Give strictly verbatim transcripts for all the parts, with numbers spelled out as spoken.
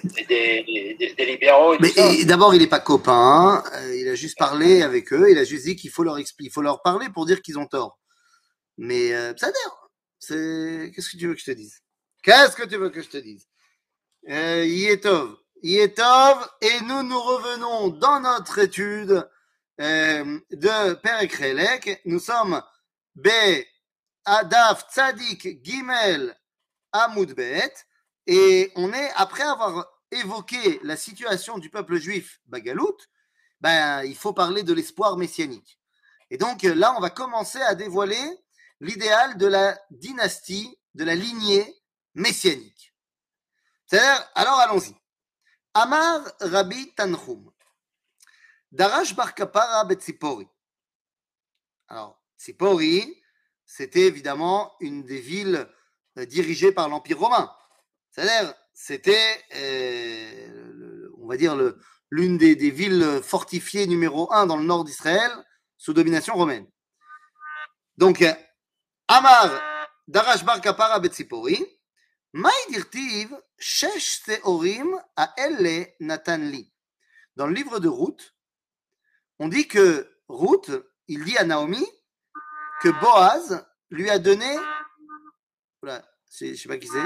des, des, des libéraux et mais tout ça. et, d'abord, il n'est pas copain, euh, il a juste parlé avec eux, il a juste dit qu'il faut leur expliquer, il faut leur parler pour dire qu'ils ont tort. Mais euh, ça d'ailleurs, c'est qu'est-ce que tu veux que je te dise? Qu'est-ce que tu veux que je te dise? euh, Yetov, Yetov, et nous nous revenons dans notre étude euh, de Perek Relek. Nous sommes B Adaf Tzadik Gimel Amud Bet, et on est, après avoir évoqué la situation du peuple juif Bagalout, ben, il faut parler de l'espoir messianique. Et donc là, on va commencer à dévoiler l'idéal de la dynastie, de la lignée messianique. C'est-à-dire, alors allons-y. Amar Rabbi Tanchum, Darash Bar Kapara Betzipori. Alors, Tzipori, c'était évidemment une des villes euh, dirigées par l'Empire romain. C'est-à-dire, c'était, euh, le, on va dire, le, l'une des, des villes fortifiées numéro un dans le nord d'Israël sous domination romaine. Donc, Amar Darash Bar Kapara Betzipori, Maï dirtiv shesh seorim a elle natan li. Dans le livre de Ruth, on dit que Ruth, il dit à Naomi que Boaz lui a donné. Voilà, je ne sais pas qui c'est.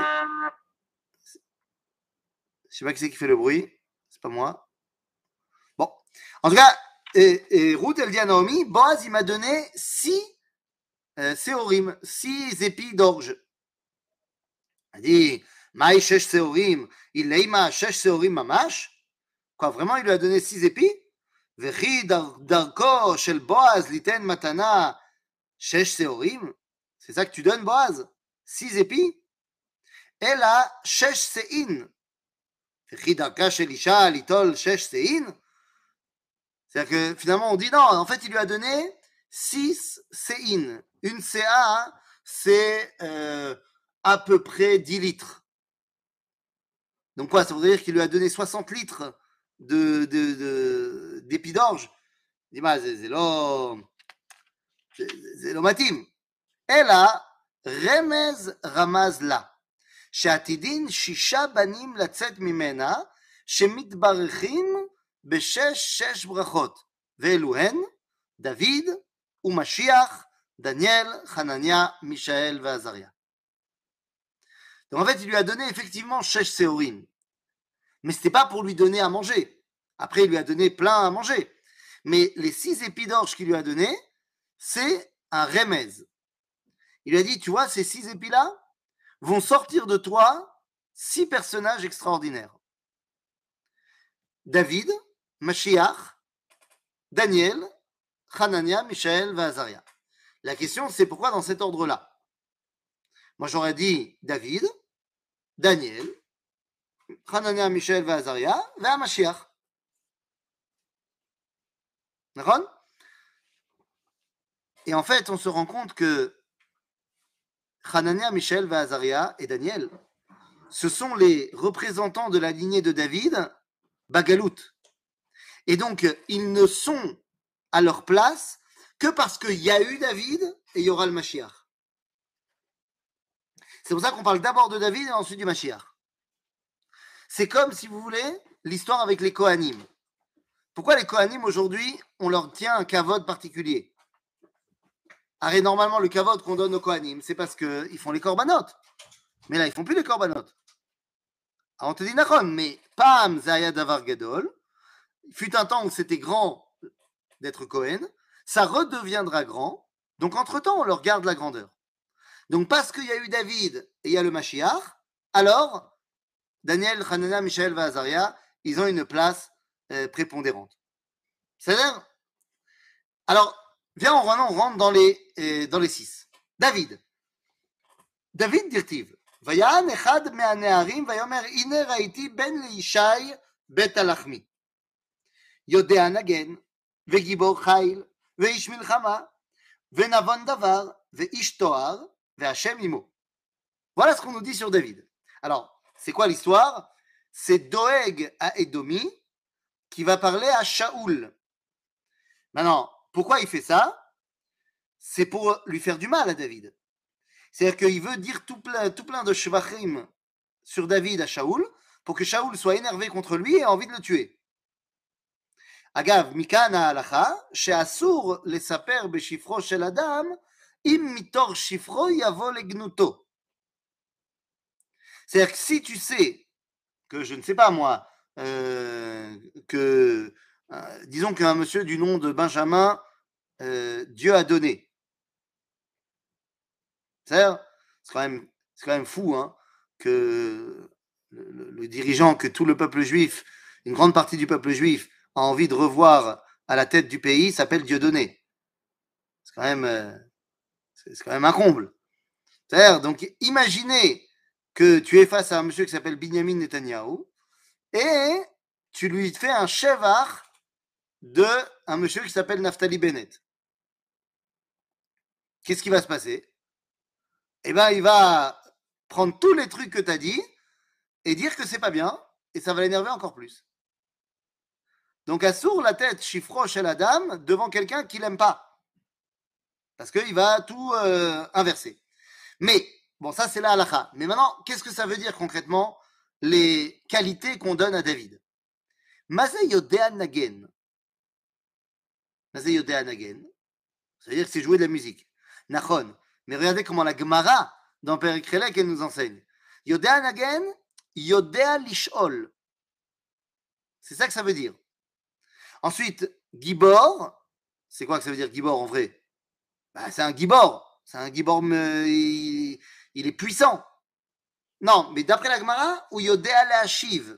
Je sais pas qui c'est qui fait le bruit. C'est pas moi. Bon. En tout cas, et, et Ruth, elle dit à Naomi, Boaz, il m'a donné six euh, séorim, six épis d'orge. Elle dit, Maï shesh séorim, il leima shesh séorim mamash. Quoi, vraiment, il lui a donné six épis? Vechi darko shel Boaz liten matana shesh séorim. C'est ça que tu donnes, Boaz? Six épis? Elle a shesh sein. Vechi darka shel isha litol shesh sein. C'est-à-dire que finalement, on dit non, en fait, il lui a donné six séines. Une C A, c'est euh, à peu près dix litres. Donc quoi, ça voudrait dire qu'il lui a donné soixante litres de, de, de, d'épi d'orge. Il dit, bah, c'est lo, c'est lo matim. אלא רמז רמז לה, שעתידין שישה בנים לצאת ממנה, שמתברכים בשש שש ברכות, ואלו הן דוד ומשיח, דניאל, חנניה, מישאל ועזריה. Donc en fait, il lui a donné effectivement shesh séorim. Mais ce n'était pas pour lui donner à manger. Après, il lui a donné plein à manger. Mais les six épis d'orge qu'il lui a donné, c'est un remez. Il lui a dit, tu vois, ces six épis-là vont sortir de toi six personnages extraordinaires. David, Mashiach, Daniel, Hanania, Michaël et Azaria. La question, c'est pourquoi dans cet ordre-là? Moi, j'aurais dit David, Daniel, Hanania, Michaël et Azaria, et Mashiach. D'accord? Et en fait, on se rend compte que Hanania, Michaël, Azaria et Daniel, ce sont les représentants de la lignée de David, Bagalout. Et donc, ils ne sont à leur place que parce qu'il y a eu David et il y aura le Mashiach. C'est pour ça qu'on parle d'abord de David et ensuite du Mashiach. C'est comme, si vous voulez, l'histoire avec les Kohanim. Pourquoi les Kohanim, aujourd'hui, on leur tient un kavod particulier? Arrête, normalement, le kavod qu'on donne aux Kohanim, c'est parce qu'ils font les korbanot. Mais là, ils ne font plus les korbanot. Alors, on te dit, Nachon, mais Pam Zaya Davar Gadol, il fut un temps où c'était grand d'être Kohen, ça redeviendra grand, donc entre-temps, on leur garde la grandeur. Donc, parce qu'il y a eu David et il y a le Mashiach, alors, Daniel, Hanania, Michaël et Azaria, ils ont une place euh, prépondérante. C'est-à-dire, alors, viens, on rentre dans les, euh, dans les six. David. David dirtiv. ויען אחד מהנערים ויאמר הנה ראיתי בן לישי בית הלחמי יודע נגן וגיבור חיל ואיש מלחמה ונבון דבר ואיש תואר והשם עמו. Voilà ce qu'on nous dit sur David. Alors, c'est quoi l'histoire? C'est Doeg à Édomi qui va parler à Shaoul. Maintenant, pourquoi il fait ça? C'est pour lui faire du mal à David. C'est-à-dire qu'il veut dire tout plein, tout plein de shvachim sur David à Shaoul pour que Shaoul soit énervé contre lui et ait envie de le tuer. Agav, Mikan ha'alacha, she'asur lesaper beshifro shel adam, im mitor shifro yavo legnuto. C'est-à-dire que si tu sais que, je ne sais pas moi, euh, que, euh, disons qu'un monsieur du nom de Benjamin, euh, Dieu a donné. C'est-à-dire, c'est quand même, c'est quand même fou, hein, que le, le, le dirigeant, que tout le peuple juif, une grande partie du peuple juif, a envie de revoir à la tête du pays, s'appelle Dieudonné. C'est quand même, euh, c'est, c'est quand même un comble. C'est-à-dire, donc, imaginez que tu es face à un monsieur qui s'appelle Binyamin Netanyahou et tu lui fais un shevar de un monsieur qui s'appelle Naftali Bennett. Qu'est-ce qui va se passer? Eh bien, il va prendre tous les trucs que tu as dit et dire que c'est pas bien, et ça va l'énerver encore plus. Donc, assour la tête chiffro chez la dame devant quelqu'un qu'il n'aime pas. Parce qu'il va tout euh, inverser. Mais, bon, ça c'est la halakha. Mais maintenant, qu'est-ce que ça veut dire concrètement, les qualités qu'on donne à David? Mazé yodea nagen. Mazé yodea nagen. C'est-à-dire que c'est jouer de la musique. Nachon. Mais regardez comment la Gemara, dans Perek Chelek, elle nous enseigne. Yodea nagen, yodea lishol. C'est ça que ça veut dire. Ensuite, Gibor, c'est quoi que ça veut dire Gibor en vrai? Bah, c'est un Gibor. C'est un Gibor, mais il, il est puissant. Non, mais d'après la Gemara, ou Yodea Le'ashiv.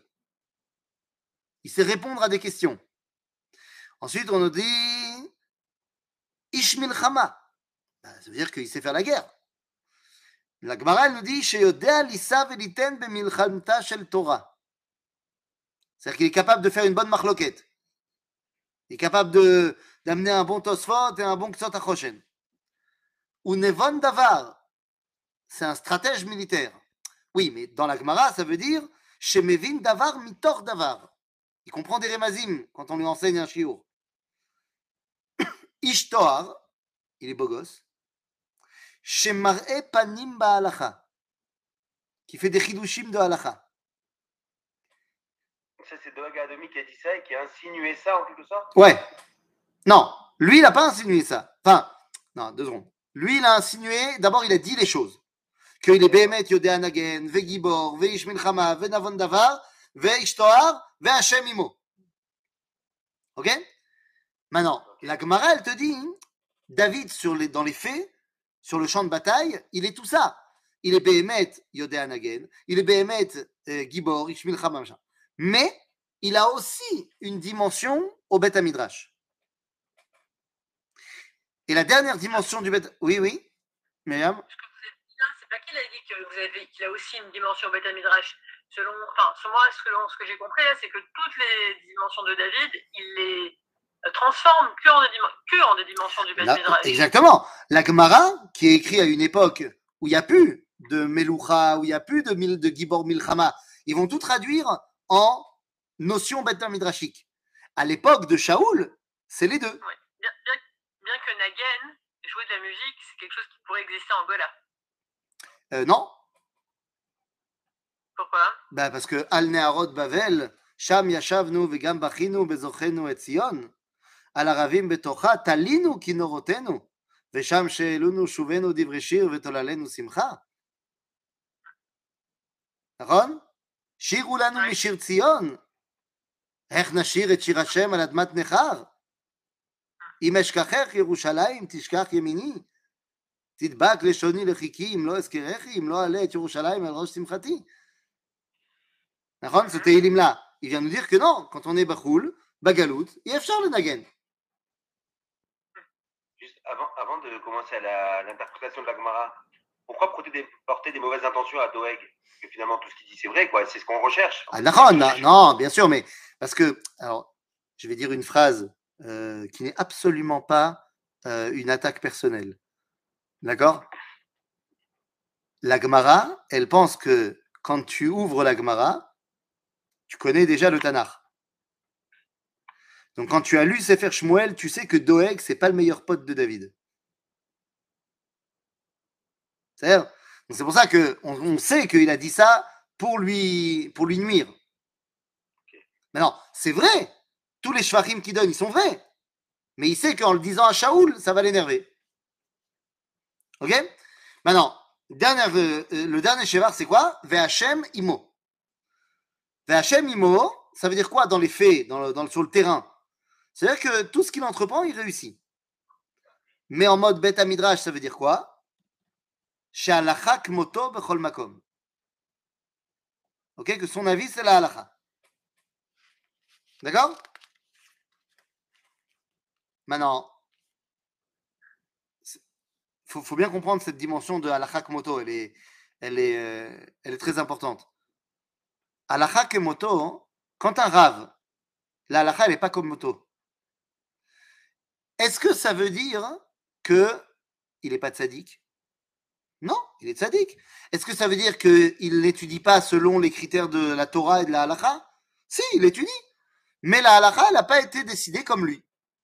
Il sait répondre à des questions. Ensuite, on nous dit Ish Milchama. Bah, ça veut dire qu'il sait faire la guerre. La Gemara, elle nous dit Sheyodea Lisa Veliten Bemilchamta Shel Torah. C'est-à-dire qu'il est capable de faire une bonne marloquette. Il est capable de, d'amener un bon Tosfot et un bon Ktsot HaChoshen. Ou Nevon Davar, c'est un stratège militaire. Oui, mais dans la Gemara, ça veut dire Shemevin Davar Mitor Davar. Il comprend des remazim quand on lui enseigne un shiur. Ishtoar, il est beau gosse. Shemar'e panim ba'alacha, qui fait des chidushim de halacha. Ça, c'est Doeg Adomi qui a dit ça et qui a insinué ça en quelque sorte. Ouais. Non, lui, il n'a pas insinué ça. Enfin, non, deux secondes. Lui, il a insinué, d'abord, il a dit les choses. Qu'il est Behemet Yodea Nagen, Ve Gibor, Ve Ish Milchama, Ve Navon Davar, Ve Ishtoar, Ve Hashem Imo. Ok? Maintenant, la Gemara, elle te dit, David, sur les, dans les faits, sur le champ de bataille, il est tout ça. Il est Behemet Yodea Nagen, il est Behemet euh, Gibor, Ish Milchama, machin. Mais il a aussi une dimension au Beth Midrash. Et la dernière dimension du Beth... Oui, oui, Myriam. Ce que vous avez dit là, c'est pas qu'il a dit que vous avez, qu'il a aussi une dimension au Beth Midrash. Selon, enfin, selon moi, selon ce que j'ai compris là, c'est que toutes les dimensions de David, il les transforme que en des, que en des dimensions du Beth Midrash. Exactement. La Gemara, qui est écrite à une époque où il n'y a plus de Meloucha, où il n'y a plus de, de Gibor Milchama, ils vont tout traduire en notion Beth Midrashique. À l'époque de Shaoul, c'est les deux. Oui. Bien, bien, bien que Nagen, jouer de la musique, c'est quelque chose qui pourrait exister en Gola. Euh, non. Pourquoi? Bah parce que Al Neharot Bavel, Sham Yashavnu Vegam Bachinu Bezochenu et Zion, Al Aravim Betocha Talinu Kinorotenu, Vesham Sheelunu Shuvenu Divreshir Vetolalenu Simcha. נכון? שירו לנו משיר ציון. איך נשיר את שיר השם על אדמת נכר? אם אשכחך ירושלים תשכח ימיני. תדבק לשוני לחיקי אם לא אזכרכי, אם לא אעלה את ירושלים על ראש שמחתי. נכון? Ce Tehillim là, il vient nous dire que non, quand on est Bachoul, Bagalout, il y a אפשר לנגן. Juste avant, avant de commencer à la, l'interprétation de la Gemara, pourquoi porter des, porter des mauvaises intentions à Doeg? Parce que finalement, tout ce qu'il dit, c'est vrai, quoi. C'est ce qu'on recherche. Ah, d'accord, non, non, bien sûr, mais parce que, alors, je vais dire une phrase euh, qui n'est absolument pas euh, une attaque personnelle. D'accord? La Gemara, elle pense que quand tu ouvres la Gemara, tu connais déjà le Tanakh. Donc, quand tu as lu Sefer Shmuel, tu sais que Doeg, c'est pas le meilleur pote de David. C'est-à-dire, c'est pour ça qu'on on sait qu'il a dit ça pour lui, pour lui nuire. Maintenant, c'est vrai, tous les shvachim qu'il donne, ils sont vrais. Mais il sait qu'en le disant à Shaoul, ça va l'énerver. Ok? Maintenant, dernière, euh, le dernier shevar, c'est quoi? Ve'Hashem imo. Ve'Hashem imo, ça veut dire quoi dans les faits, dans le, dans le, sur le terrain? C'est-à-dire que tout ce qu'il entreprend, il réussit. Mais en mode bêta midrash, ça veut dire quoi? She'alacha kmoto bechol makom. Ok? Que son avis, c'est la halacha. D'accord? Maintenant, il faut, faut bien comprendre cette dimension de halacha kmoto. Elle est, elle est, euh, elle est très importante. Halacha kemoto, quand un rave, la halacha, elle n'est pas comme moto. Est-ce que ça veut dire qu'il n'est pas tzaddik? Non, il est tzaddik. Est-ce que ça veut dire qu'il n'étudie pas selon les critères de la Torah et de la halacha? Si, il étudie. Mais la halacha, elle n'a pas été décidée comme lui.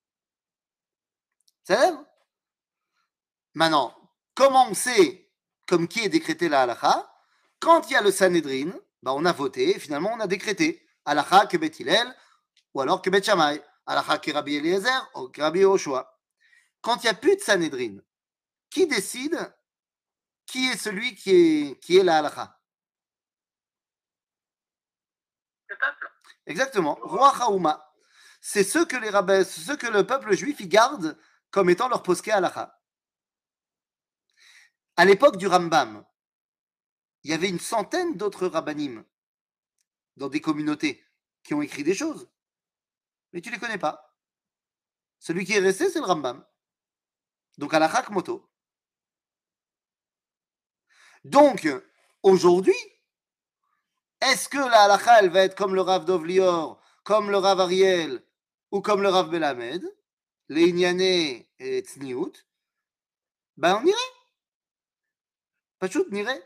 C'est vrai? Maintenant, comment on sait comme qui est décrété la halacha? Quand il y a le Sanhedrin, ben on a voté et finalement on a décrété halacha que Beth Hillel ou alors que Beth Shammai, halacha que Rabbi Eliezer ou que Rabbi Yehoshua. Quand il n'y a plus de Sanhedrin, qui décide qui est celui qui est, qui est la halacha? Le peuple. Exactement. Roi Haouma. C'est ce que les rabbins, ce que le peuple juif y garde comme étant leur poské halacha. À l'époque du Rambam, il y avait une centaine d'autres rabbanim dans des communautés qui ont écrit des choses. Mais tu ne les connais pas. Celui qui est resté, c'est le Rambam. Donc halacha kmoto. Donc, aujourd'hui, est-ce que la halacha, elle va être comme le Rav Dov Lior, comme le Rav Ariel, ou comme le Rav Belamed, les Inyané et Tzniout? Ben, on irait. Pachout, on irait.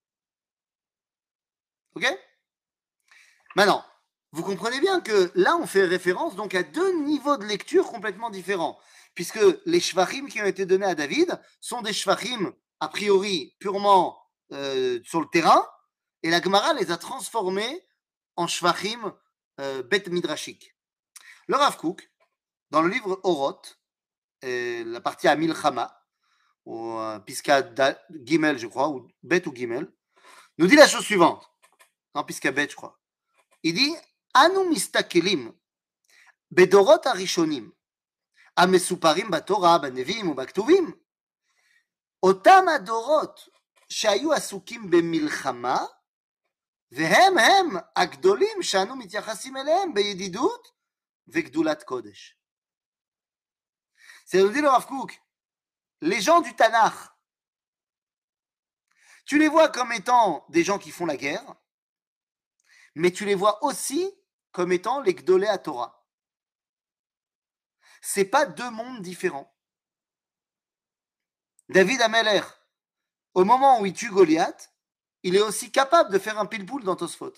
Ok? Maintenant, vous comprenez bien que là, on fait référence donc à deux niveaux de lecture complètement différents, puisque les shvachim qui ont été donnés à David sont des shvachim, a priori, purement euh, sur le terrain, et la Gemara les a transformés en shvachim euh, bet midrashik. Le Rav Kook, dans le livre Oroth, euh, la partie à Milchama, ou euh, Piska Gimel, je crois, ou Bet ou Gimel, nous dit la chose suivante. Non, Piska Bet, je crois. Il dit Anu mistakelim bedorot harishonim המסופרים בתורה, בנביאים ובכתובים, אותם הדורות שהיו עסוקים במלחמה, והם הם הגדולים שאנו מתייחסים אליהם בידידות וגדולת קודש. C'est ce que dit le Rav Kook. Les gens du Tanakh, tu les vois comme étant des gens qui font la guerre, mais tu les vois aussi comme étant les Gdolé à Torah. Ce n'est pas deux mondes différents. David Ameler, au moment où il tue Goliath, il est aussi capable de faire un pile-poule dans Tosfot.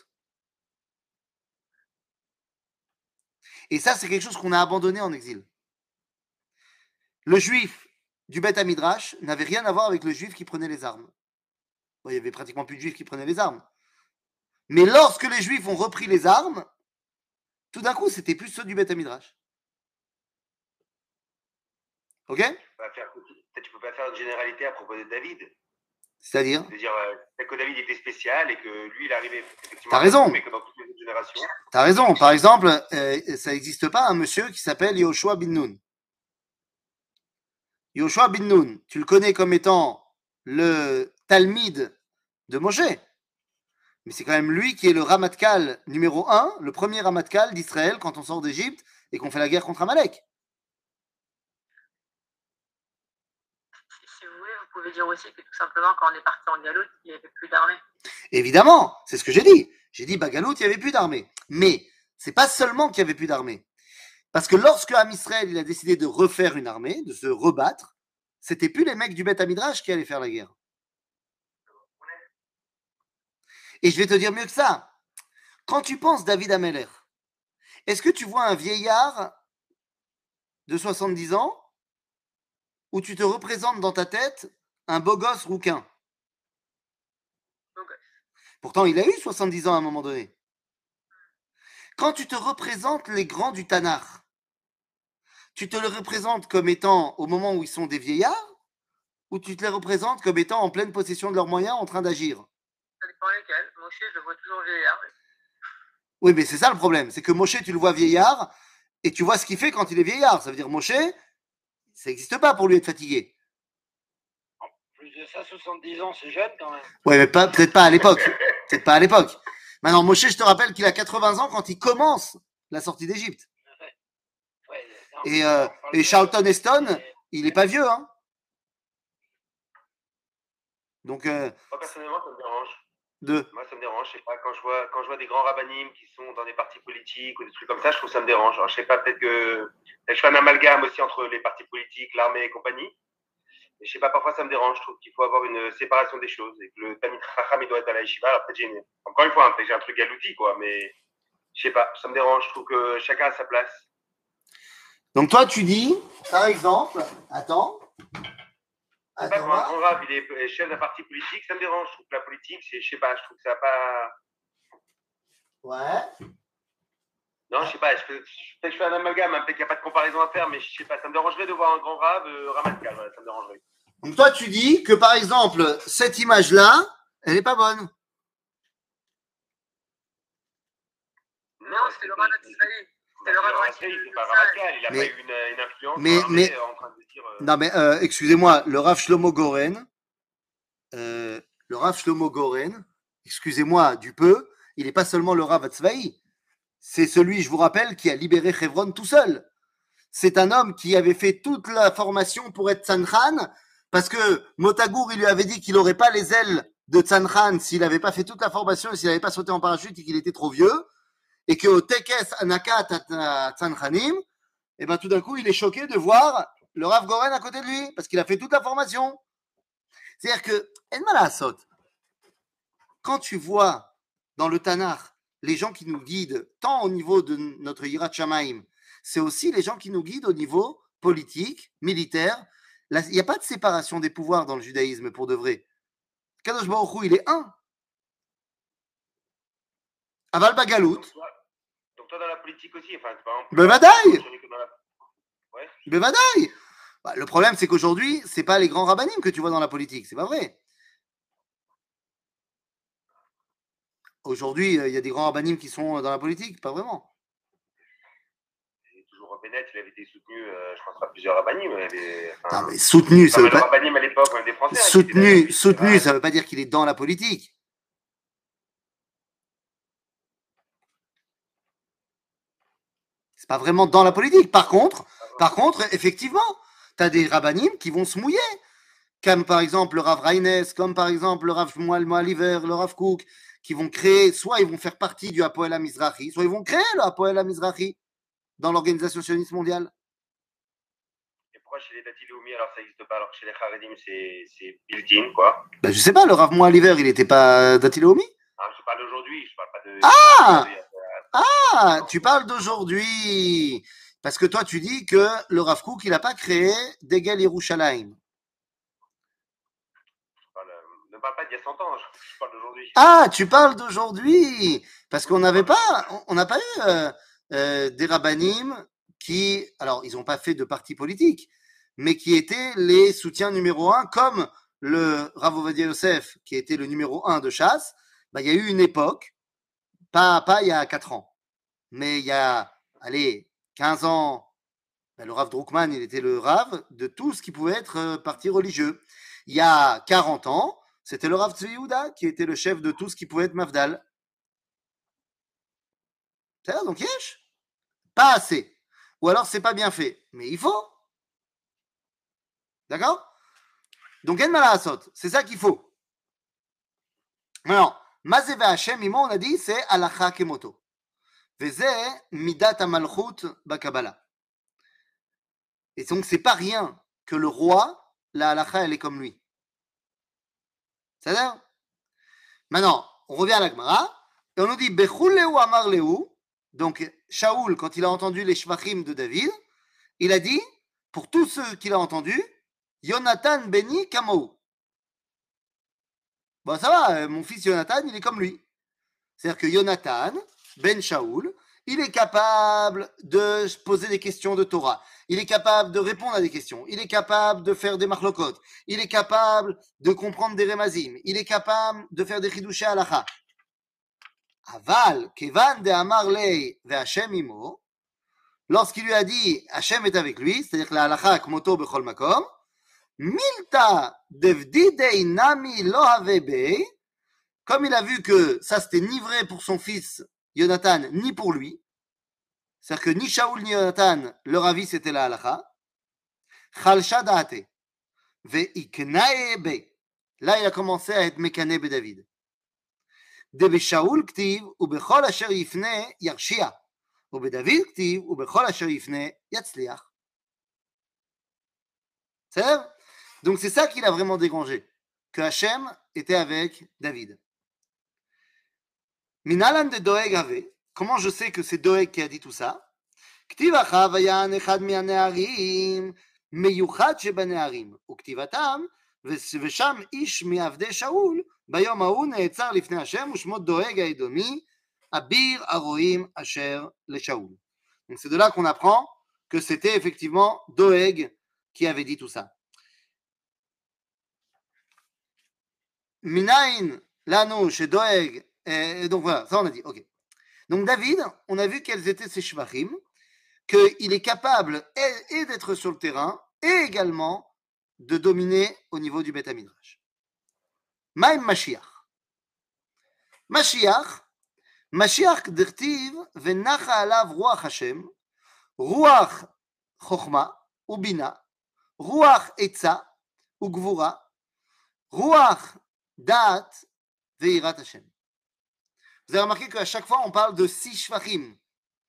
Et ça, c'est quelque chose qu'on a abandonné en exil. Le juif du Beth Midrash n'avait rien à voir avec le juif qui prenait les armes. Bon, il n'y avait pratiquement plus de juifs qui prenaient les armes. Mais lorsque les juifs ont repris les armes, tout d'un coup, c'était plus ceux du Beth Midrash. Ok? Peut-être tu ne peux pas faire une généralité à propos de David. C'est-à-dire? C'est-à-dire euh, que David était spécial et que lui, il arrivait effectivement. T'as raison. Mais que dans toutes les autres générations. T'as raison. Par exemple, euh, ça n'existe pas un monsieur qui s'appelle Yoshua bin Nun. Yoshua bin Nun, tu le connais comme étant le Talmid de Moshe. Mais c'est quand même lui qui est le Ramatkal numéro un, le premier Ramatkal d'Israël quand on sort d'Égypte et qu'on fait la guerre contre Amalek. Si vous voulez, vous pouvez dire aussi que tout simplement, quand on est parti en Galoute, il n'y avait plus d'armée. Évidemment, c'est ce que j'ai dit. J'ai dit, bah, Galoute, il n'y avait plus d'armée. Mais c'est pas seulement qu'il n'y avait plus d'armée. Parce que lorsque Am Israël il a décidé de refaire une armée, de se rebattre, c'était plus les mecs du Beth Midrash qui allaient faire la guerre. Et je vais te dire mieux que ça. Quand tu penses David Ameler, est-ce que tu vois un vieillard de soixante-dix ans ou tu te représentes dans ta tête un beau gosse rouquin? Beau gosse. Pourtant, il a eu soixante-dix ans à un moment donné. Quand tu te représentes les grands du Tanakh, tu te les représentes comme étant au moment où ils sont des vieillards, ou tu te les représentes comme étant en pleine possession de leurs moyens en train d'agir? Ça dépend lesquels. Moshe, je le vois toujours vieillard. Oui, mais c'est ça le problème, c'est que Moshe, tu le vois vieillard, et tu vois ce qu'il fait quand il est vieillard. Ça veut dire Moshe, ça n'existe pas pour lui être fatigué. En plus de ça, soixante-dix ans, c'est jeune quand même. Oui, mais pas, peut-être pas à l'époque. Peut-être pas à l'époque. Maintenant, Moshe, je te rappelle qu'il a quatre-vingts ans quand il commence la sortie d'Égypte. Ouais, non, Et, on euh, parle et de- Charlton Heston, c'est- il est pas vieux, hein. Donc, euh, Moi, personnellement, ça me dérange. de. Moi, ça me dérange. Je sais pas, quand je vois, quand je vois des grands rabbinim qui sont dans des partis politiques ou des trucs comme ça, je trouve que ça me dérange. Alors, je sais pas, peut-être que peut-être je fais un amalgame aussi entre les partis politiques, l'armée et compagnie. Mais je sais pas, parfois ça me dérange. Je trouve qu'il faut avoir une séparation des choses et que le Tamid Chacham, il doit être à la yeshiva. Alors, peut-être j'ai une... encore une fois, hein, peut-être j'ai un truc à l'outil, quoi, mais je sais pas, ça me dérange. Je trouve que chacun a sa place. Donc, toi, tu dis, par exemple, attends. C'est pas Attends, quand un voir. grand rab, il est chef d'un parti politique, ça me dérange. Je trouve que la politique, c'est, je sais pas, je trouve que ça n'a pas. Ouais. Non, je sais pas, je fais- peut-être que je fais un amalgame, hein, peut-être qu'il n'y a pas de comparaison à faire, mais je sais pas, ça me dérangerait de voir un grand rab euh, ramatkal, voilà, ça me dérangerait. Donc, toi, tu dis que, par exemple, cette image-là, elle n'est pas bonne. Non, c'était le Rav Tzvaï. Bah, C'est le c'est Rav le Tzvaï. Rav, c'est pas ramatkal, il a Mais- pas eu une, une influence mais- sur l'armée, mais- euh, en train de dire. euh, Non, mais euh, excusez-moi, le Rav Shlomo Goren, euh, le Rav Shlomo Goren, excusez-moi du peu, il n'est pas seulement le Rav Tzvaï, c'est celui, je vous rappelle, qui a libéré Hebron tout seul. C'est un homme qui avait fait toute la formation pour être Tzanran, parce que Motagour, il lui avait dit qu'il n'aurait pas les ailes de Tzanran s'il n'avait pas fait toute la formation et s'il n'avait pas sauté en parachute et qu'il était trop vieux, et qu'au Tekes Anakat Tzanranim, et ben tout d'un coup, il est choqué de voir le Rav Goren à côté de lui, parce qu'il a fait toute la formation. C'est-à-dire que, Enmalasot, quand tu vois dans le Tanakh les gens qui nous guident, tant au niveau de notre Yirat Shamaim, c'est aussi les gens qui nous guident au niveau politique, militaire. Là, il n'y a pas de séparation des pouvoirs dans le judaïsme pour de vrai. Kadosh Baruch Hu, il est un. Aval Bagalout, Donc toi, donc toi, dans la politique aussi, enfin, par exemple. Bevadaï, dans la- Ouais. Bevadaï. Bah, le problème, c'est qu'aujourd'hui, c'est pas les grands rabbinim que tu vois dans la politique, c'est pas vrai. Aujourd'hui, il y a des grands rabbinim qui sont dans la politique, pas vraiment. Et toujours Bennett, il avait été soutenu, euh, je pense, par plusieurs rabbinim. il avait- enfin, Non, mais soutenu, ça pas veut mal de pas. rabbinim à l'époque, même des Français. hein, qui étaient Soutenu, d'ailleurs, soutenu, et cetera. ça veut pas dire qu'il est dans la politique. C'est pas vraiment dans la politique. Par contre, par contre, effectivement, tu as des rabbinim qui vont se mouiller. Comme par exemple le Rav Reines, comme par exemple le Rav Shmuel Moaliver, le Rav Kook, qui vont créer, soit ils vont faire partie du Hapoel HaMizrahi, soit ils vont créer le Hapoel HaMizrahi dans l'organisation sioniste mondiale. Et pourquoi chez les Dati Leumi, alors ça n'existe pas, alors que chez les Haredim, c'est, c'est built-in, quoi. Ben, je sais pas, le Rav Moaliver, il n'était pas Dati Leumi? Hein, je parle d'aujourd'hui, je parle pas de. Ah de- Ah, tu parles d'aujourd'hui. Parce que toi, tu dis que le Rav Kook, il n'a pas créé Degel Yerushalayim. je parle, euh, ne parle pas d'il y a cent ans, je, je parle d'aujourd'hui. Ah, tu parles d'aujourd'hui. Parce qu'on n'avait pas, on- on n'a pas eu euh, euh, des rabbinim qui, alors, ils n'ont pas fait de parti politique, mais qui étaient les soutiens numéro un, comme le Rav Ovadia Yosef, qui était le numéro un de chasse. Bah, il y a eu une époque, pas, pas il y a quatre ans, mais il y a, allez, quinze ans, ben, le Rav Druckmann, il était le Rav de tout ce qui pouvait être euh, parti religieux. Il y a quarante ans, c'était le Rav Tzvi Yehuda qui était le chef de tout ce qui pouvait être Mafdal. C'est ça, donc yesh. Pas assez. Ou alors c'est pas bien fait. Mais il faut. D'accord? Donc en malasot, c'est ça qu'il faut. Alors, Mazé Hashem, Imo, on a dit, c'est Alacha Kemoto. Veze Midat Amalchut Bakabala. Et donc, c'est pas rien que le roi, la Alacha, elle est comme lui. C'est-à-dire? Maintenant, on revient à la Gemara, et on nous dit, Bechul Lehu Amar Lehu. Donc, Shaoul, quand il a entendu les Shvachim de David, il a dit, pour tous ceux qu'il a entendus, Yonatan Beni Kamou. Bon, ça va, mon fils Yonatan, il est comme lui. C'est-à-dire que Yonatan, Ben Shaoul, il est capable de poser des questions de Torah, il est capable de répondre à des questions, il est capable de faire des marlokot, il est capable de comprendre des remazim, il est capable de faire des chidushé halacha. Aval, kevan de amar lei ve Hashem imo, lorsqu'il lui a dit Hashem est avec lui, c'est-à-dire que la halacha kmoto bechol makom, milta devdidei nami lo havebe, comme il a vu que ça c'était ni vrai pour son fils Yonatan, ni pour lui, c'est-à-dire que ni Shaoul ni Yonatan, leur avis c'était la halacha, chalsha da'ate, ve'iknae be, là il a commencé à être mécané be David. De Shaoul ktiv, ou bechol asher yifne yarshia, ou be David ktiv, ou bechol asher yifne yatzliach. C'est donc c'est ça qui l'a vraiment dérangé, que Hachem était avec David. Minalan de Doeg ave, comment je sais que c'est Doeg qui a dit tout ça? Ktiv achav hayan echad mi'aneharim meyuchad shebaneharim, uktivatam ושם איש מעבדי שאול ביום ההוא נעצר לפני השם ושמו דואג האדומי אביר הרועים אשר לשאול. Donc c'est de là qu'on apprend que c'était effectivement Doeg qui avait dit tout ça. Minayin lanu chez Doeg, donc voilà, ça on a dit, ok. Donc David, on a vu quels étaient ses shvachim, qu'il est capable et, et d'être sur le terrain et également de dominer au niveau du Beth Midrash. Maïm Mashiach. Mashiach, Mashiach d'irtiv venacha alav ruach Hashem, ruach chokhma ou bina, ruach etza ou gvura, ruach da'at veirat Hashem. Vous avez remarqué qu'à chaque fois on parle de six shvachim.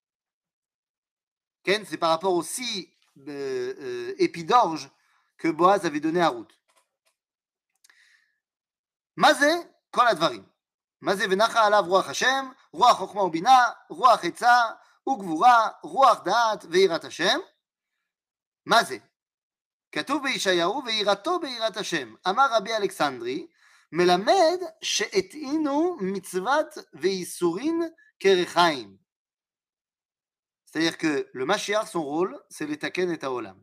Ken, c'est par rapport aux six euh, euh, épis d'orge que Boaz avait donné à Ruth. Mazé, kol advarim. Mazé venacha alav ruach Hashem, ruach chokhma ubina, ruach etza, ugvura, ruach da'at veirat Hashem. Mazé. כתוב בישעיהו ויראתו ביראת השם. אמר רבי אלכסנדרי, מלמד שהטעינו מצוות ואיסורין כרחיים. C'est-à-dire que le Mashiach, son rôle, c'est l'étaken et haolam.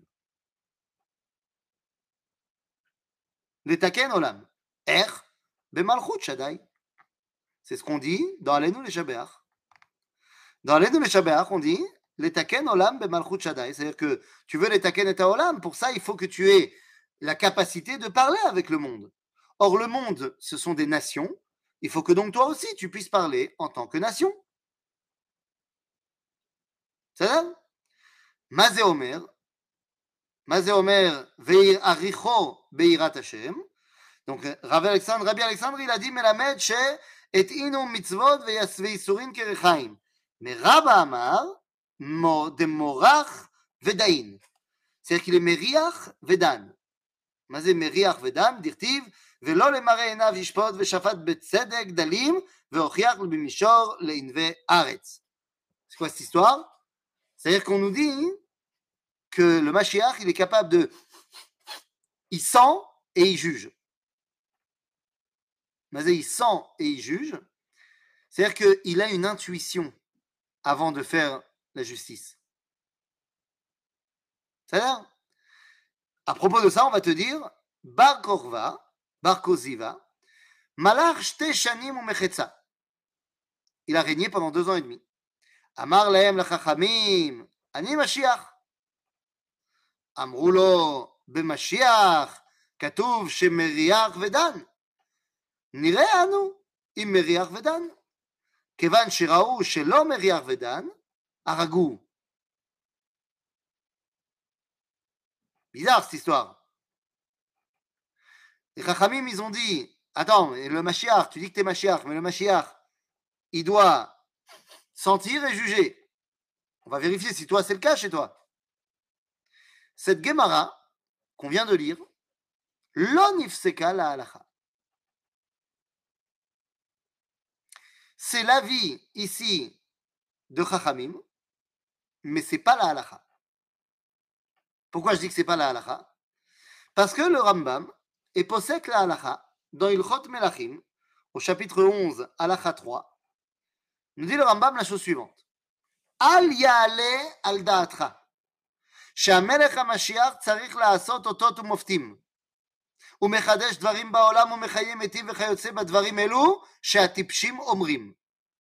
L'étaken olam. Er, bemalchut shadai. C'est ce qu'on dit dans Aleinu Leshabeach. Dans Aleinu Leshabeach, on dit l'étaken olam bemalchut shadai. C'est-à-dire que tu veux l'étaken et haolam, pour ça, il faut que tu aies la capacité de parler avec le monde. Or, le monde, ce sont des nations. Il faut que donc toi aussi, tu puisses parler en tant que nation. C'est ça? Mazé Omer, Mazé Omer, Veir Aricho Beirat Hashem. Donc, Rabbi Alexandre, Rabbi Alexandre, il a dit, Melamed, she et inu mitzvot veisurin kerechaim. Mais Rabba Amar, de Morach Vedain. C'est-à-dire qu'il est Meriach Vedan. Mazé Meriach Vedan, dirtiv, Velo le mare enav yishpot veshafat betzedek dalim, veochiach b'mishor leinve aretz. C'est quoi cette histoire? C'est-à-dire qu'on nous dit que le Mashiach, il est capable de... Il sent et il juge. Mais il sent et il juge. C'est-à-dire qu'il a une intuition avant de faire la justice. C'est-à-dire, à propos de ça, on va te dire Bar Korva, Bar Koziva, Malach shte shanim umechetza. Il a régné pendant deux ans et demi. אמר להם לחכמים, אני משיח. אמרו לו, במשיח כתוב שמריח ודן. נראה אנו אם מריח ודן. כיוון שראו שלא מריח ודן, הרגו. Bizarre cette histoire. Les Chachamim, ils ont dit, attends, le Mashiach, tu dis que t'es Mashiach, mais le Mashiach, il doit sentir et juger. On va vérifier si toi c'est le cas chez toi. Cette Gemara qu'on vient de lire, lo nifseka la halacha. C'est l'avis ici de Chachamim, mais c'est pas la halacha. Pourquoi je dis que c'est pas la halacha? Parce que le Rambam est posek la halacha dans Ilchot Melachim, au chapitre onze, halacha trois. Nous dit le Rambam la chose suivante. אל יעלה על דעתך שהמלך המשיח צריך לעשות אותות ומופתים ומחדש דברים בעולם ומחיה מתים וכיוצא בדברים אלו שהטיפשים אומרים.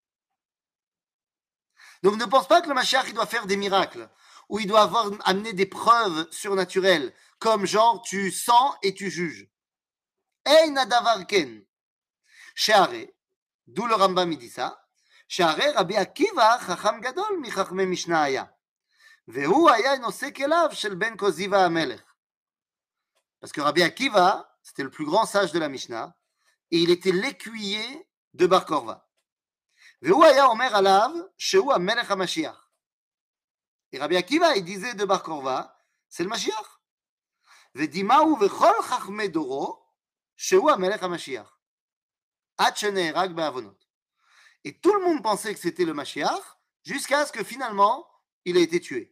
Donc ne pense pas que le Mashiach il doit faire des miracles ou il doit avoir amené des preuves surnaturelles comme genre tu sens et tu juges. Ein hadavar ken. She'arei, d'où le Rambam il dit ça, she'arei Rabbi Akiva chacham gadol mi chachmei Mishnah haya. והוא היה נושא כליו של בן קוזיבה המלך. Parce que Rabbi Akiva, c'était le plus grand sage de la Mishnah, et il était l'écuyer de Bar Korva. והוא היה אומר עליו שהוא המלך המשיח. Et Rabbi Akiva, il disait de Bar Korva, c'est le Mashiach. ודימהו וכל חכמי דורו, שהוא המלך המשיח. עד שנהרג בעוונות. Et tout le monde pensait que c'était le Mashiach, jusqu'à ce que finalement, il a été tué.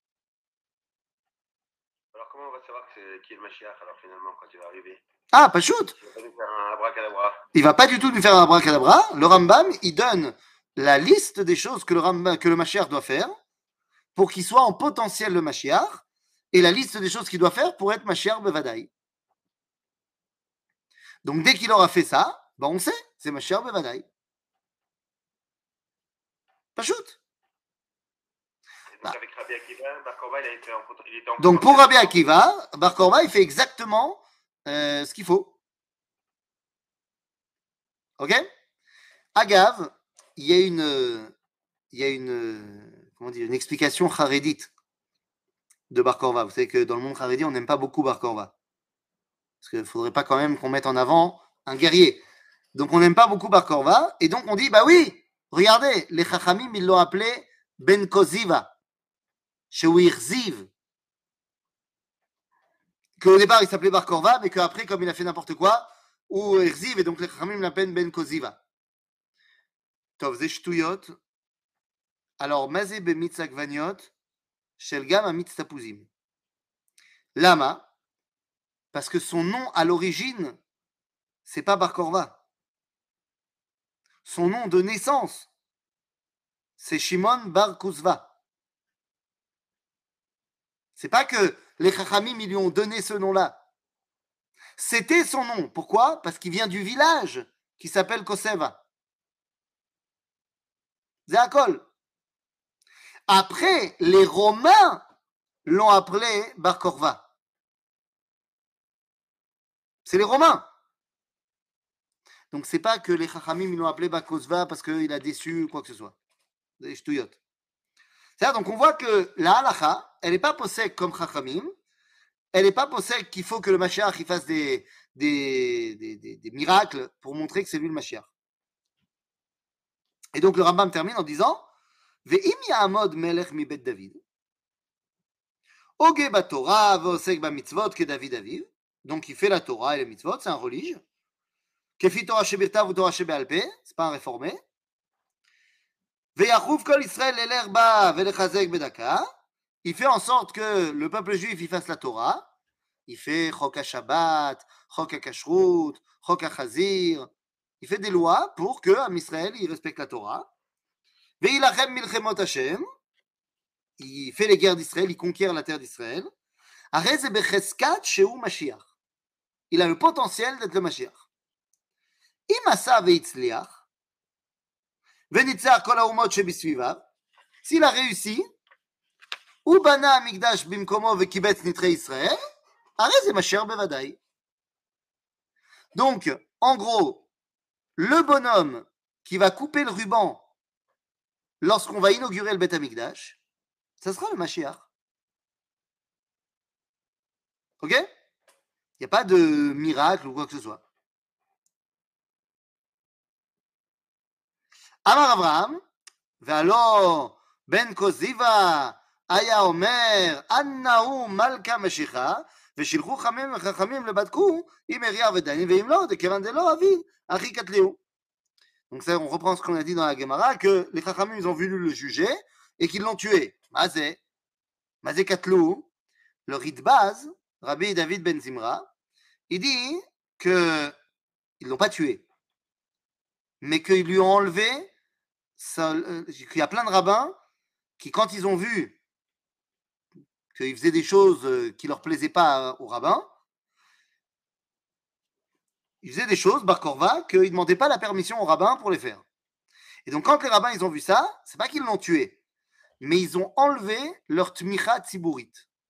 Alors comment on va savoir que c'est qui est le Mashiach alors finalement quand il va arriver? Ah, pas shoot. Il va pas nous faire un abracadabra. Il va pas du tout nous faire un abracadabra. Le Rambam, il donne la liste des choses que le, Rambam, que le Mashiach doit faire pour qu'il soit en potentiel le Mashiach et la liste des choses qu'il doit faire pour être Mashiach Bevadaï. Donc dès qu'il aura fait ça, ben on sait, c'est Mashiach Bevadaï. Pas shoot. Donc avec Rabbi Akiva, Bar Korva, il, a été en, il était en Donc pour Rabbi Akiva, Bar Korva, il fait exactement euh, ce qu'il faut. Ok? Agav, il y a une, il y a une, comment dire, une explication charédite de Bar Korva. Vous savez que dans le monde charédi, on n'aime pas beaucoup Bar Korva. Parce qu'il ne faudrait pas quand même qu'on mette en avant un guerrier. Donc on n'aime pas beaucoup Bar Korva. Et donc on dit, bah oui, regardez, les Chachamim, ils l'ont appelé Ben Koziva. Shehu Irziv, qu'au départ il s'appelait Bar Korva, mais qu'après, comme il a fait n'importe quoi, ou Irziv, et donc les Chachamim l'appellent Ben Koziva. Tov, ze shtuyot. Alors, mazé bemitz agvaniot, shel gam amitz tapuzim. Lama, parce que son nom à l'origine, c'est pas Bar Korva. Son nom de naissance, c'est Shimon Bar Kuzva. C'est pas que les Chachamim ils lui ont donné ce nom-là. C'était son nom. Pourquoi? Parce qu'il vient du village qui s'appelle Koseva. Zéakol. Après, les Romains l'ont appelé Bar Korva. C'est les Romains. Donc c'est pas que les Chachamim ils l'ont appelé Bar Kosva parce qu'il a déçu ou quoi que ce soit. Des ch'touillottes. C'est-à-dire, donc on voit que la halakha, elle n'est pas possède comme Chachamim, elle n'est pas possède qu'il faut que le Mashiach il fasse des, des, des, des, des miracles pour montrer que c'est lui le Mashiach. Et donc le Rambam termine en disant Ve'im ya'amod melech mi bet David, oge batorah ve'osek bamitzvot ke David aviv, donc il fait la Torah et les mitzvot, c'est un religieux. Kefi Torah shebirtav ou Torah shebe'alpeh, c'est pas un réformé. Il fait en sorte que le peuple juif il fasse la Torah. Il fait Chok HaShabbat, Chok HaKashrut, Chok HaChazir. Il fait des lois pour que Am Israël il respecte la Torah. Ve'ilachem milchemot Hashem. Il fait les guerres d'Israël, il conquiert la terre d'Israël. Arez becheskat shehu Mashiach. Il a le potentiel d'être le Mashiach. Imasa veitzliach. S'il a réussi, ou bana amigdash bimkomo vekibetz nitre Israël, arrête c'est Mashiach bevadaï. Donc, en gros, le bonhomme qui va couper le ruban lorsqu'on va inaugurer le Beth Amikdash, ça sera le Mashiach. Ok? Il n'y a pas de miracle ou quoi que ce soit. אמר אברהם, והלא בן קוזיבה היה אומר, אנא הוא מלכה משיחה, ושילחו חכמים וחכמים לבדקו אם אריה ודני, ואם לא, דכיוון דלא אבי, אחי קטליהו. Donc ça, on reprend ce qu'on a dit dans la Gemara, que les chachamim, ils ont voulu le juger, et qu'ils l'ont tué. Mazé, Mazé Katlou, le Ritbaz, Rabbi David Ben Zimra, il dit qu'ils ne l'ont pas tué, mais qu'ils lui ont enlevé. Ça, euh, il y a plein de rabbins qui, quand ils ont vu qu'ils faisaient des choses qui ne leur plaisaient pas au rabbin, ils faisaient des choses, Bar Korva, qu'ils ne demandaient pas la permission au rabbin pour les faire. Et donc, quand les rabbins ils ont vu ça, c'est pas qu'ils l'ont tué, mais ils ont enlevé leur tmicha tziburit.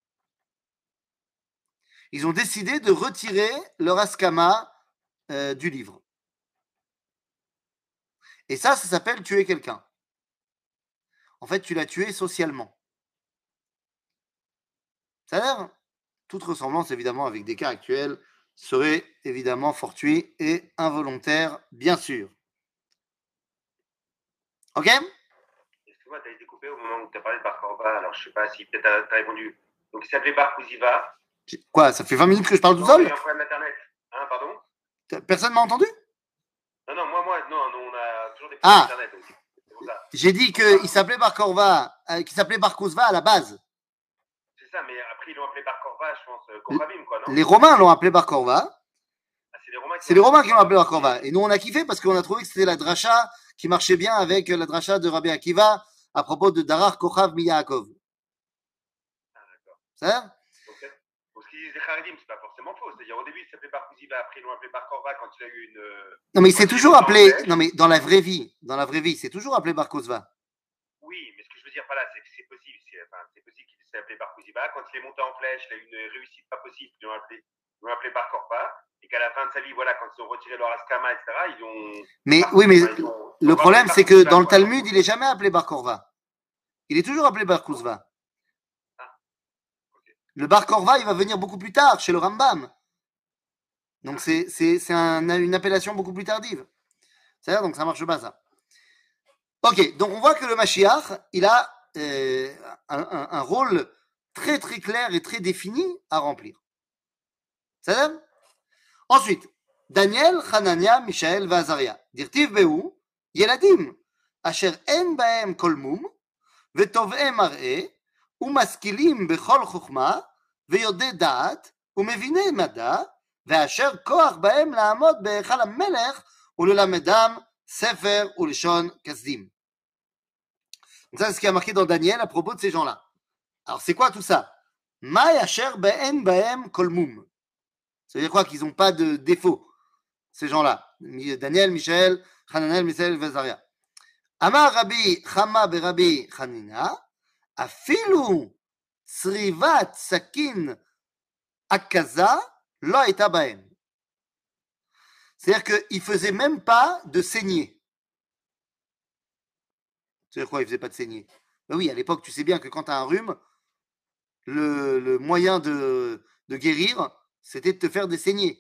Ils ont décidé de retirer leur askama euh, du livre. Et ça, ça s'appelle tuer quelqu'un. En fait, tu l'as tué socialement. Ça a l'air, toute ressemblance, évidemment, avec des cas actuels, serait évidemment fortuit et involontaire, bien sûr. Ok? Excuse-moi, tu as été coupé au moment où tu as parlé de Bar Korva, alors je sais pas si peut-être tu as répondu. Donc il s'appelait Bar Kouziva. Quoi, ça fait vingt minutes que je parle tout Non, seul? il y a un problème d'internet. Hein, pardon? Personne m'a entendu? Non, non, moi, moi, non, non, on a toujours des problèmes Ah, d'internet aussi. C'est pour ça. J'ai dit qu'il s'appelait Bar Korva, euh, qu'il s'appelait Bar Kouzva à la base. C'est ça, mais après ils l'ont appelé Bar Korva, je pense, euh, Kochavim, quoi, non? Les Romains l'ont appelé Bar Korva. Ah, c'est les Romains qui C'est les Romains qui l'ont appelé Bar Korva. Et nous, on a kiffé parce qu'on a trouvé que c'était la dracha qui marchait bien avec la dracha de Rabbi Akiva à propos de Darar Kochav Miyaakov. Ah, d'accord. Ça? Ok. Parce qu'ils disent les Haredim, c'est pas forcément faux. C'est-à-dire, au début, il s'appelait Bar Kouziva, après ils l'ont appelé Bar Korva quand il a eu une. euh, Non, mais il s'est quand il toujours était en appelé. flèche. Non, mais dans la vraie vie, dans la vraie vie, c'est toujours appelé Bar Kouzva. Oui, mais ce que je veux dire par là, c'est que c'est possible. C'est enfin, c'est possible qu'il s'est appelé Bar Kouziva. Quand il est monté en flèche, il a eu une réussite pas possible. Ils l'ont appelé, ils l'ont appelé Bar Korva. Et qu'à la fin de sa vie, voilà, quand ils ont retiré leur askama, et cetera, ils ont. Mais Bar- oui, mais enfin, ils ont- ils le ont problème, rappelé c'est Bar que Kouziva, dans le quoi. Talmud, il est jamais appelé Bar Korva. Il est toujours appelé Bar Kouzva. Ah, ok. Le Bar Korva, il va venir beaucoup plus tard, chez le Rambam. Donc, c'est, c'est, c'est un- une appellation beaucoup plus tardive. C'est-à-dire, donc ça marche pas, ça. Ok, donc on voit que le Mashiach, il a euh, un, un- un rôle très très clair et très défini à remplir. C'est-à-dire? Ensuite, Daniel, Hanania, Mishaël, Vazaria. Dirtiv Behu, Yeladim, Asher en baem kol mum, וטובעי מראה, ומשכילים בכל חוכמה, ויודעי דעת, ומביני מדע, ואשר כוח בהם לעמוד בהיכל המלך, וללמדם ספר ולשון כסדים. Ça, c'est ce qui a marqué dans Daniel à propos de ces gens-là. Alors, c'est quoi tout ça? Maï asher be'en baem kol mum. Ça veut dire quoi? Qu'ils n'ont pas de défaut, ces gens-là. Daniel, Michel, Hananel, Michel, Vazaria. Amar Rabbi Chama Berabi Hanina, afilu srivat sakin akaza lo eta baem. C'est-à-dire qu'il ne faisait même pas de saignée. C'est-à-dire quoi, il ne faisait pas de saignée? Ben oui, à l'époque, tu sais bien que quand tu as un rhume, le, le moyen de, de guérir, c'était de te faire des saignées.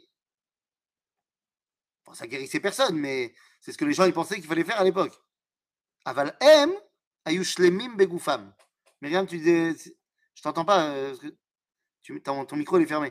Bon, ça guérissait personne, mais c'est ce que les gens ils pensaient qu'il fallait faire à l'époque. Aval em ayu shlemim begufam. Myriam, tu disais, je t'entends pas, euh, tu, ton, ton micro il est fermé.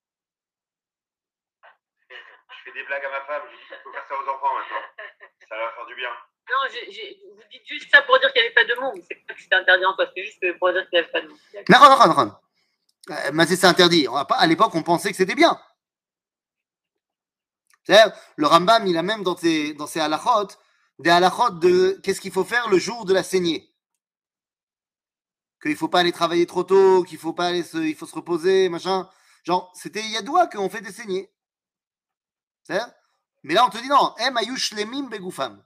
Je fais des blagues à ma femme, je lui dis qu'il faut faire ça aux enfants maintenant. Ça va faire du bien. Non, j'ai, j'ai, vous dites juste ça pour dire qu'il n'y avait pas de mots, mais c'est pas que c'était interdit en soi, c'est juste pour dire qu'il n'y avait pas de mots. Non, non, non, non. Mais c'est interdit. À l'époque, on pensait que c'était bien. C'est-à-dire, le Rambam, il a même dans ses, dans ses halachot, des halachot de qu'est-ce qu'il faut faire le jour de la saignée. Qu'il ne faut pas aller travailler trop tôt, qu'il faut pas aller se, il faut se reposer, machin. Genre, c'était yadoua qu'on fait des saignées. C'est-à-dire, mais là, on te dit non, em ayu shlemim begufam.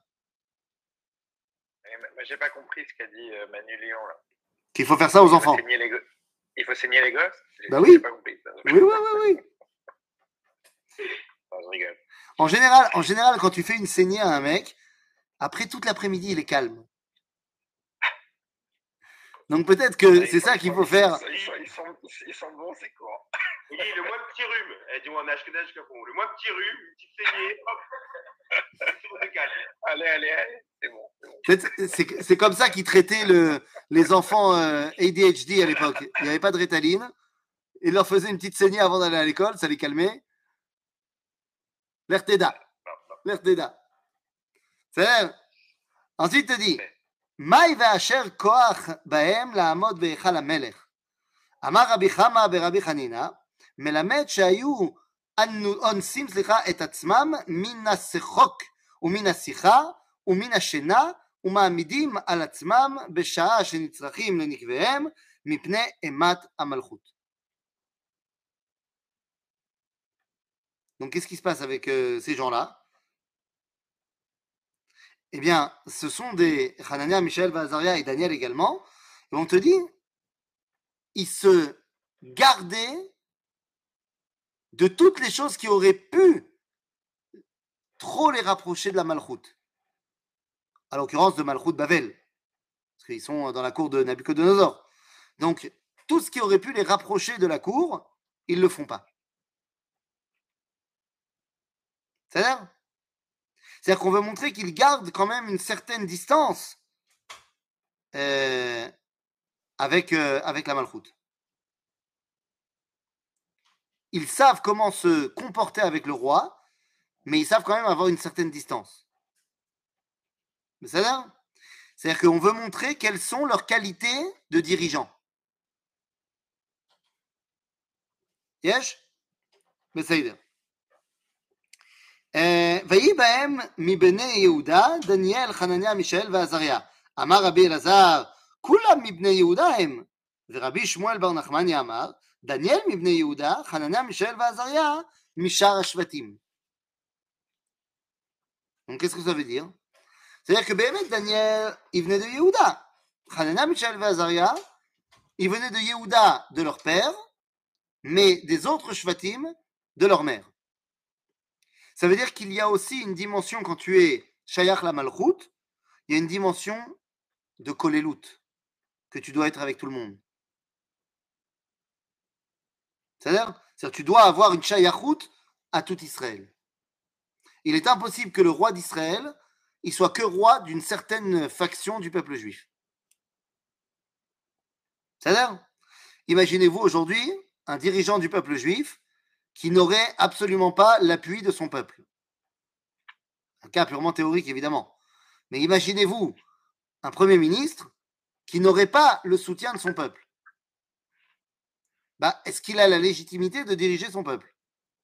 Mais j'ai pas compris ce qu'a dit euh, Manu Léon là. Qu'il faut faire ça aux Il faut enfants. saigner les go- Il faut saigner les gosses. J'ai- Bah oui. J'ai pas compris ça. Oui, oui, oui, oui. Non, je rigole. En général, en général, quand tu fais une saignée à un mec, après toute l'après-midi, il est calme. Donc peut-être que Ils c'est sont- ça ils qu'il sont- faut faire. Ils sont, ils sont, ils sont bons, c'est court. Il dit le moins petit rhume. Elle dit on a acheté d'âge capon. Le moins petit rhume, une petite saignée, hop. On décale. Allez, allez, allez. C'est bon. C'est bon. C'est- C'est c'est comme ça qu'ils traitaient le, les enfants euh, A D H D à l'époque. Il n'y avait pas de Ritaline. Ils leur faisaient une petite saignée avant d'aller à l'école, ça les calmait. L'Erteda. L'Erteda. C'est ensuite, il te dit Maï ve'asher koach bahem la'amod be'echal hamelech. Amar Rabbi Chama berabbi Hanina, melamed שהיו אונסים, סליחה, את עצמם מן השחוק ומן השיחה ומן השינה ומעמידים על עצמם בשעה שנצרכים לנקביהם מפני אימת המלכות. Donc qu'est-ce qui se passe avec euh, ces gens-là? Eh bien, ce sont des Hanania, Michel, Azaria et Daniel également. Et on te dit, ils se gardaient de toutes les choses qui auraient pu trop les rapprocher de la Malchut. À l'occurrence de Malchut Bavel, parce qu'ils sont dans la cour de Nabucodonosor. Donc, tout ce qui aurait pu les rapprocher de la cour, ils ne le font pas. C'est-à-dire C'est-à-dire qu'on veut montrer qu'ils gardent quand même une certaine distance euh, avec, euh, avec la Malchut. Ils savent comment se comporter avec le roi, mais ils savent quand même avoir une certaine distance. C'est-à-dire C'est-à-dire qu'on veut montrer quelles sont leurs qualités de dirigeants. Yesh בסדר. ויהי בהם מבני יהודה דניאל, חנניה, מישאל ועזריה. אמר רבי אלעזר, כולם מבני יהודה הם. ורבי שמואל בר נחמניה אמר, דניאל מבני יהודה, חנניה, מישאל ועזריה, משאר השבטים. Donc qu'est-ce que ça veut dire? C'est-à-dire que באמת Daniel, il venait de Yehuda. Hanania, Michel et Azaria, ils venaient de Yehuda de leur père, mais des autres Shvatim de leur mère. Ça veut dire qu'il y a aussi une dimension, quand tu es Shayach la Malchut, il y a une dimension de Kolelut, que tu dois être avec tout le monde. C'est-à-dire, c'est-à-dire tu dois avoir une Shayachut à tout Israël. Il est impossible que le roi d'Israël il soit que roi d'une certaine faction du peuple juif. C'est-à-dire, imaginez-vous aujourd'hui un dirigeant du peuple juif qui n'aurait absolument pas l'appui de son peuple. Un cas purement théorique, évidemment. Mais imaginez-vous un premier ministre qui n'aurait pas le soutien de son peuple. Bah, est-ce qu'il a la légitimité de diriger son peuple?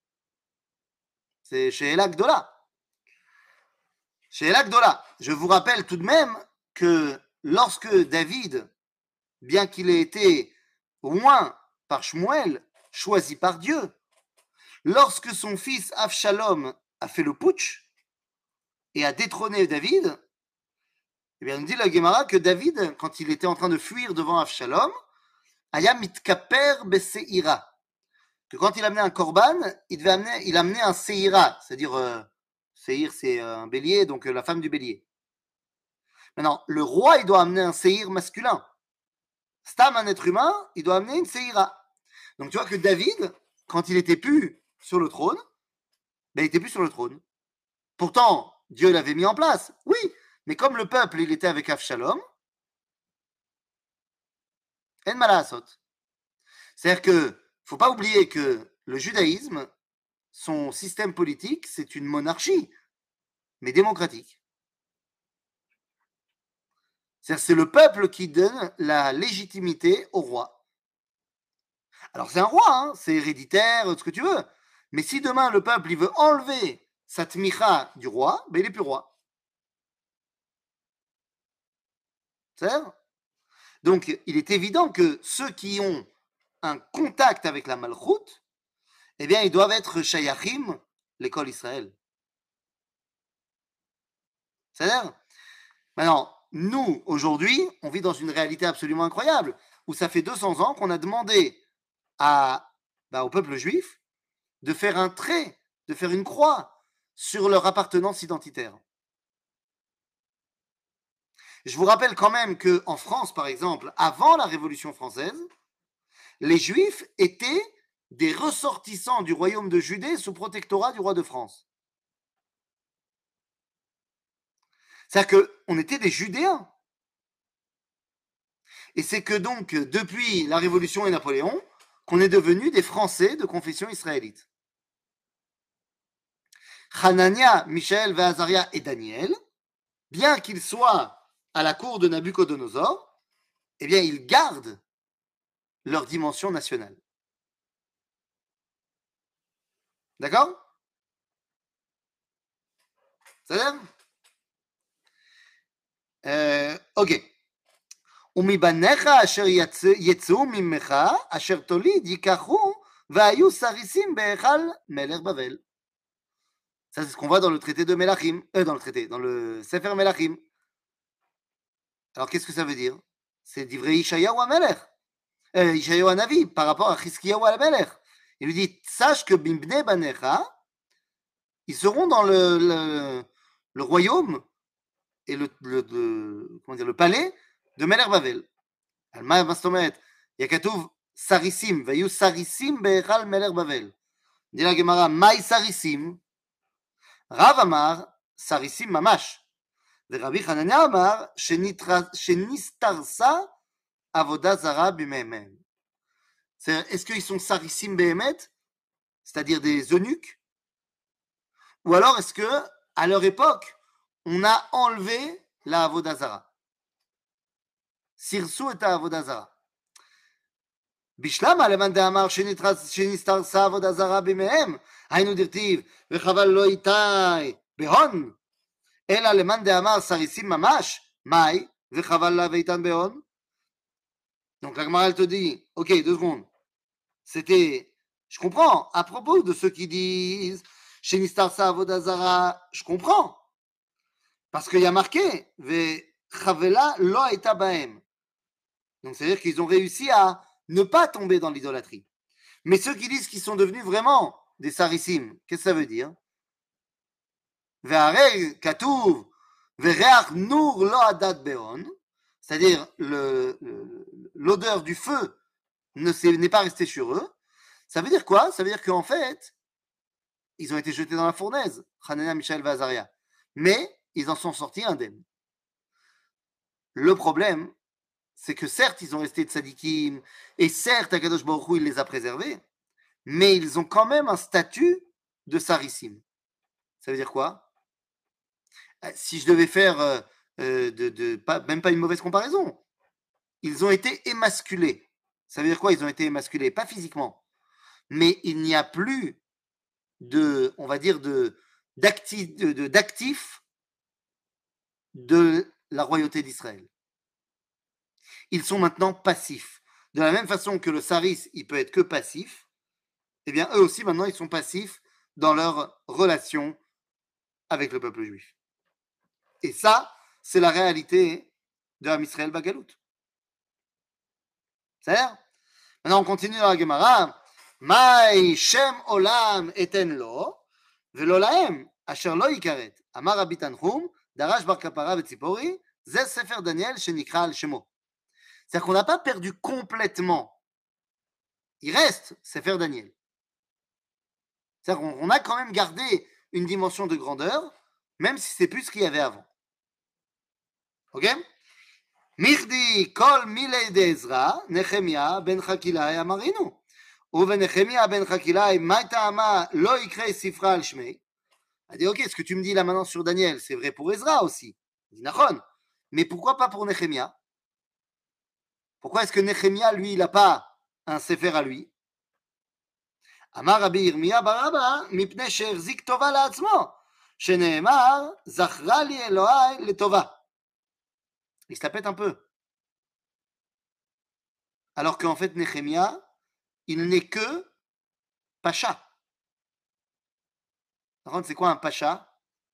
C'est chez El Agdola. Chez El Agdola, je vous rappelle tout de même que lorsque David, bien qu'il ait été au moins par Shmuel, choisi par Dieu, lorsque son fils Avshalom a fait le putsch et a détrôné David, eh bien, on dit la Gemara que David, quand il était en train de fuir devant Avshalom, aya mitkaper beseira, que quand il amenait un korban, il devait amener, il amenait un seira, c'est-à-dire euh, Seir, c'est un bélier, donc la femme du bélier. Maintenant, le roi, il doit amener un séhir masculin. Stam, un être humain, il doit amener une séhira. Donc, tu vois que David, quand il était plus sur le trône, ben, il était plus sur le trône. Pourtant, Dieu l'avait mis en place, oui, mais comme le peuple, il était avec Avshalom, en malasot. C'est-à-dire que, faut pas oublier que le judaïsme, son système politique, c'est une monarchie, mais démocratique. C'est-à-dire c'est le peuple qui donne la légitimité au roi. Alors c'est un roi, hein, c'est héréditaire, ce que tu veux. Mais si demain le peuple il veut enlever sa tmicha du roi, ben il n'est plus roi. C'est-à-dire Donc il est évident que ceux qui ont un contact avec la Malchut, eh bien ils doivent être Shayachim, l'école Israël. C'est-à-dire Maintenant, nous, aujourd'hui, on vit dans une réalité absolument incroyable, où ça fait deux cents ans qu'on a demandé à, bah, au peuple juif de faire un trait, de faire une croix sur leur appartenance identitaire. Je vous rappelle quand même qu'en France, par exemple, avant la Révolution française, les Juifs étaient des ressortissants du royaume de Judée sous protectorat du roi de France. C'est-à-dire qu'on était des Judéens. Et c'est que donc, depuis la Révolution et Napoléon, qu'on est devenus des Français de confession israélite. Hanania, Michel, Azaria et Daniel, bien qu'ils soient à la cour de Nabucodonosor, eh bien, ils gardent leur dimension nationale. D'accord? C'est-à-dire Euh, ok. ומבניך אשר יצאו ממך, אשר תוליד ייקחו, והיו סריסים בהיכל מלך בבל. Ça, c'est ce qu'on voit dans le traité de Melachim, euh, dans le traité, dans le Sefer Melachim. Alors, qu'est-ce que ça veut dire? C'est d'Ivrei Ishayahu Amelech, euh, Ishayahu Hanavi, par rapport à Chizkiyahu Amelech. Il lui dit, sache que Bimbne Banecha, ils seront dans le, le, le royaume et le, le, le, comment dire, le palais de Melech Bavel. Alma Mastomet, Yakatouv Sarisim, Vayu Sarisim Be'echal Melech Bavel. Dit la Gemara, Maï Sarisim, Rav Amar, Sarisim Mamash. ורבי חנניה אמר שנסתרסה עבודה זרה בימיהם. Est-ce qu'ils sont sarissim behemet, c'est-à-dire des eunuques, ou alors est-ce que à leur époque on a enlevé la avoda zara? Sirsu et avoda zara. בשלמה למאן דאמר שנסתרסה עבודה זרה בימיהם, היינו דרתיב וחבל לא איתי בהון. אלא למאן דאמר סריסים ממש, מאי, וחבל לה ואיתן בהון. Donc la Gemara elle te dit, ok, deux secondes, c'était, je comprends, à propos de ceux qui disent chez Nistarsa Avoda Zara, je comprends, parce qu'il y a marqué, Vechavela lo aita baem. Donc c'est-à-dire qu'ils ont réussi à ne pas tomber dans l'idolâtrie. Mais ceux qui disent qu'ils sont devenus vraiment des sarissim, qu'est-ce que ça veut dire? Ve'arei katuv ve'reach nur lo adat beon, c'est-à-dire le, le, l'odeur du feu ne n'est pas restée sur eux. Ça veut dire quoi? Ça veut dire qu'en fait, ils ont été jetés dans la fournaise, Hanania, Mishaël et Azaria, mais ils en sont sortis indemnes. Le problème, c'est que certes, ils ont resté tzadikim, et certes, Akadosh Baruch Hu, il les a préservés, mais ils ont quand même un statut de sarissim. Ça veut dire quoi? Si je devais faire euh, euh, de, de, pas, même pas une mauvaise comparaison, ils ont été émasculés. Ça veut dire quoi? Ils ont été émasculés, pas physiquement, mais il n'y a plus de, on va dire, de, d'actif, de, de, d'actifs de la royauté d'Israël. Ils sont maintenant passifs. De la même façon que le saris, il peut être que passif, eh bien, eux aussi, maintenant, ils sont passifs dans leur relation avec le peuple juif. Et ça, c'est la réalité de Am Israël Bagalout. C'est-à-dire, maintenant, on continue dans la Gemara. Mai Shem Olam eten lo, velo lahem, asher lo yikaret. Amar Rabbi Tanchum, Darash bar Kapara vetzipori, ze Sefer Daniel shenikra al shemo. C'est-à-dire qu'on n'a pas perdu complètement. Il reste Sefer Daniel. C'est-à-dire qu'on a quand même gardé une dimension de grandeur, même si c'est plus ce qu'il y avait avant. Ok? Mirdi kol milei de Ezra, Nehemia ben Chakilai amarinu. ובנחמיה בן חכילאי, מה טעמה לא יקרא ספרה על שמי? Elle dit, ok, ce que tu me dis là maintenant sur Daniel, c'est vrai pour Ezra aussi. Il dit, nachon. Mais pourquoi pas pour Nehemia? Pourquoi est-ce que Nehemia, lui, il n'a pas un sefer à lui? Amar Rabbi Yirmiya bar Abba, mipnei she'achzik tova la'atzmo, shene'emar, zachra li Elohai letova. Il se la pète un peu. Alors qu'en fait, Nehemia, il n'est que pacha. Par contre, c'est quoi un pacha?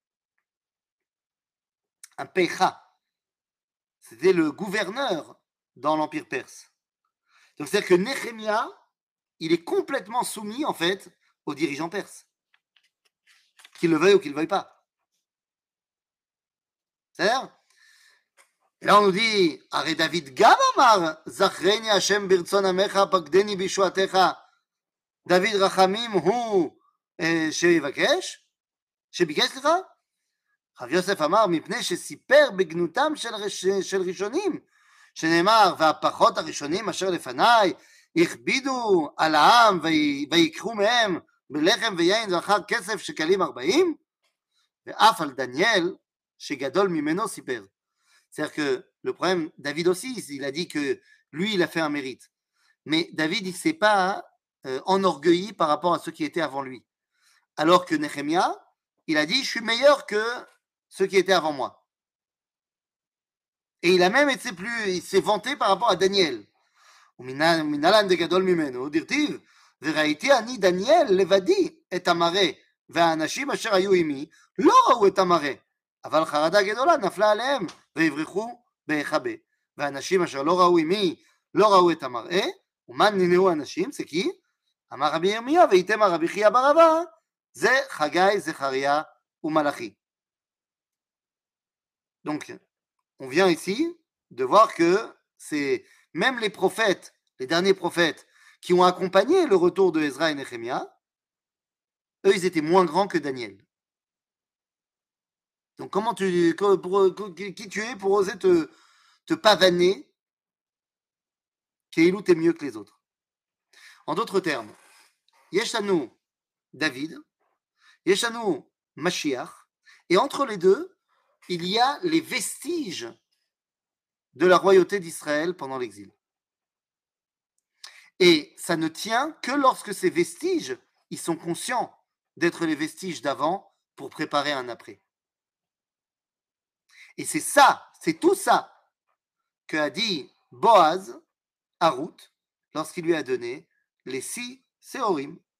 Un pecha. C'était le gouverneur dans l'Empire perse. Donc, c'est-à-dire que Nehemia, il est complètement soumis, en fait, aux dirigeants perses. Qu'ils le veuillent ou qu'ils ne le veuillent pas. C'est-à-dire, et là, on nous dit, Aré David Gam amar, Zachreni Hashem birtzon amecha, pagdeni bishuatecha, David Rachamim hu sheyivakesh, shebikesh slicha. Rav Yosef amar, mipnei shesiper begnutam shel rishonim, שנאמר, והפחות הראשונים אשר לפניי הכבידו על העם ויקחו מהם בלחם ויין ואחר כסף שקלים ארבעים, ואף על דניאל שגדול ממנו סיפר. C'est-à-dire que le problème, David aussi, il a dit que lui, il a fait un mérite. Mais David, il ne s'est pas euh, enorgueilli par rapport à ceux qui étaient avant lui. Alors que Nehemia, il a dit, je suis meilleur que ceux qui étaient avant moi. Et il a même été plus, il s'est vanté par rapport à Daniel. ומנהלן דגדול ממנו, דרטיב, וראיתי אני דניאל לבדי את המראה, והאנשים אשר היו עמי לא ראו את המראה, אבל חרדה גדולה נפלה עליהם, ויברחו בהיחבא. והאנשים אשר לא ראו עמי לא ראו את המראה, ומה נמנעו אנשים? זה כי אמר רבי ירמיה, ויתמר רבי חייא בר אבא, זה חגי, זכריה ומלאכי. Donc, on vient ici de voir que c'est même les prophètes, les derniers prophètes qui ont accompagné le retour de Ezra et Nehemia, eux, ils étaient moins grands que Daniel. Donc, comment tu, pour, qui tu es pour oser te, te pavaner qu'Eilou t'es mieux que les autres? En d'autres termes, Yeshanu David, Yeshanu Mashiach, et entre les deux, il y a les vestiges de la royauté d'Israël pendant l'exil. Et ça ne tient que lorsque ces vestiges, ils sont conscients d'être les vestiges d'avant pour préparer un après. Et c'est ça, c'est tout ça que a dit Boaz à Ruth lorsqu'il lui a donné les six séorim